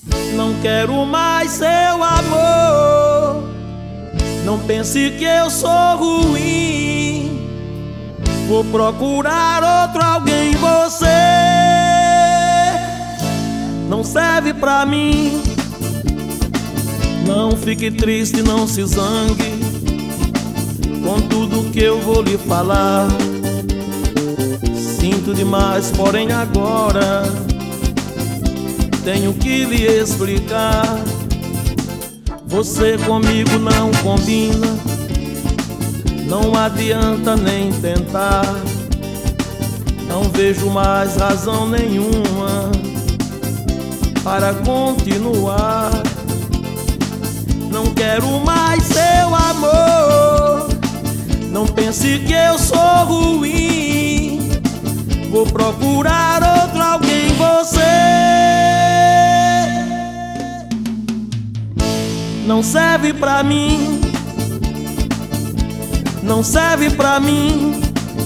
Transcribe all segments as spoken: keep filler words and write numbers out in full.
Não quero mais seu amor. Não pense que eu sou ruim. Vou procurar outro alguém. Você não serve pra mim. Não fique triste, não se zangue com tudo que eu vou lhe falar. Sinto demais, porém agora tenho que lhe explicar. Você comigo não combina, não adianta nem tentar. Não vejo mais razão nenhuma para continuar. Não quero mais seu amor. Não pense que eu sou ruim. Vou procurar outro alguém. Você não serve pra mim. Não serve pra mim.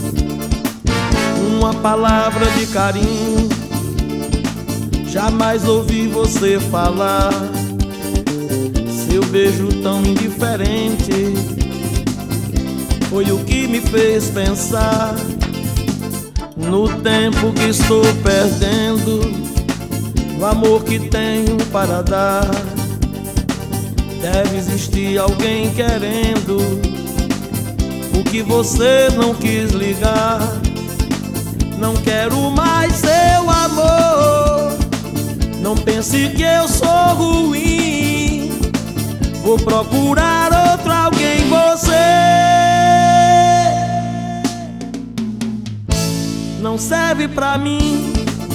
Uma palavra de carinho jamais ouvi você falar. Seu beijo tão indiferente foi o que me fez pensar no tempo que estou perdendo, no amor que tenho para dar. Deve existir alguém querendo o que você não quis ligar. Não quero mais seu amor. Não pense que eu sou ruim. Vou procurar outro alguém. Você não serve pra mim.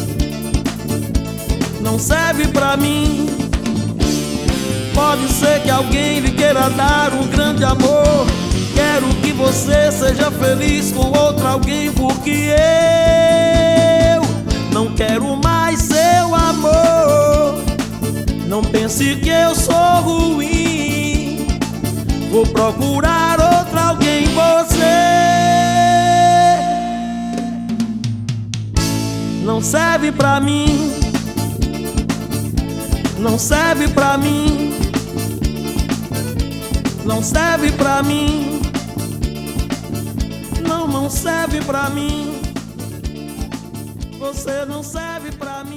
Não serve pra mim. Pode ser que alguém lhe queira dar um grande amor. Quero que você seja feliz com outro alguém, porque eu não quero mais seu amor. Não pense que eu sou ruim. Vou procurar outro alguém. Você não serve pra mim. Não serve pra mim. Não serve pra mim. Não, não serve pra mim. Você não serve pra mim.